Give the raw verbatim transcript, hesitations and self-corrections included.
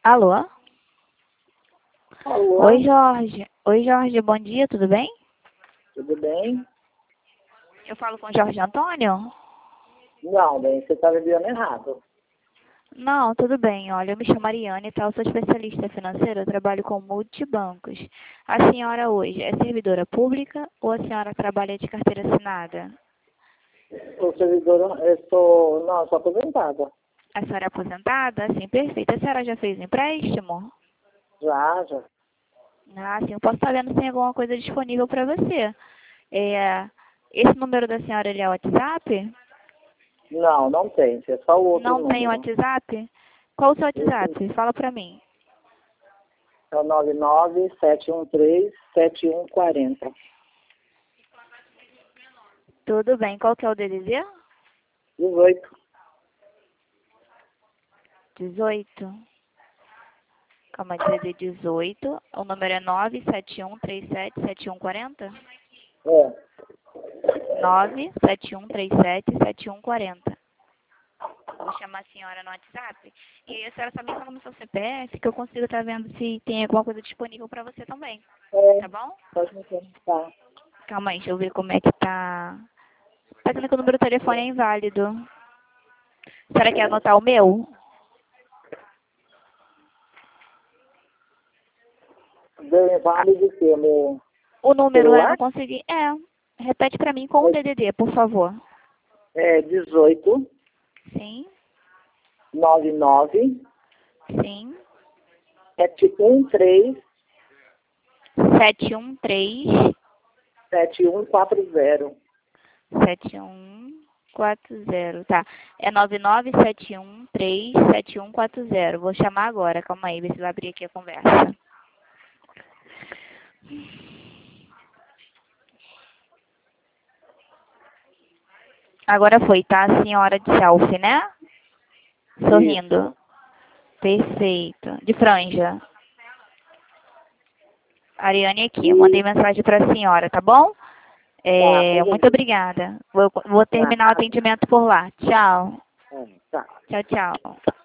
Alô? Alô? Oi, Jorge. Oi, Jorge. Bom dia, tudo bem? Tudo bem? Eu falo com o Jorge Antônio? Não, bem, você está vivendo errado. Não, tudo bem. Olha, eu me chamo Ariane, tá? Eu sou especialista financeira, eu trabalho com multibancos. A senhora hoje é servidora pública ou a senhora trabalha de carteira assinada? Sou servidora, eu sou, não, eu sou aposentada. A senhora é aposentada? Sim, perfeito. A senhora já fez empréstimo? Já, já. Ah, sim. Eu posso estar vendo se tem alguma coisa disponível para você. É, esse número da senhora, ele é WhatsApp? Não, não tem, é só o outro Não tem número. WhatsApp? Qual o seu Esse WhatsApp? Fala para mim. é o nove nove sete um três sete um quatro zero. Tudo bem. Qual que é o D D D? dezoito. dezoito. Calma, D D D dezoito. O número é nove sete um três sete sete um quatro zero? É. nove sete um três sete sete um quatro zero. Vou chamar a senhora no WhatsApp. E aí a senhora só me fala no seu C P F que eu consigo estar vendo se tem alguma coisa disponível para você também. É, Tá bom? pode me perguntar. Calma aí, deixa eu ver como é que tá. Tá dizendo que o número do telefone é inválido. A senhora quer anotar o meu? Deu inválido que meu O número é, não celular consegui. É. Repete para mim com o D D D, por favor. é dezoito Sim, nove nove sim. sete um três sete um três sete um quatro zero. sete um quatro zero. Tá. É nove nove sete um três sete um quatro zero. Vou chamar agora. Calma aí, ver se vai abrir aqui a conversa. Agora foi, tá? A senhora de selfie, né? Sorrindo. Isso. Perfeito. De franja. Ariane aqui. Eu mandei mensagem para a senhora, tá bom? Tá, É, tudo muito bem. obrigada. Vou, vou Tá, terminar o atendimento por lá. Tchau. é, tá. Tchau, tchau.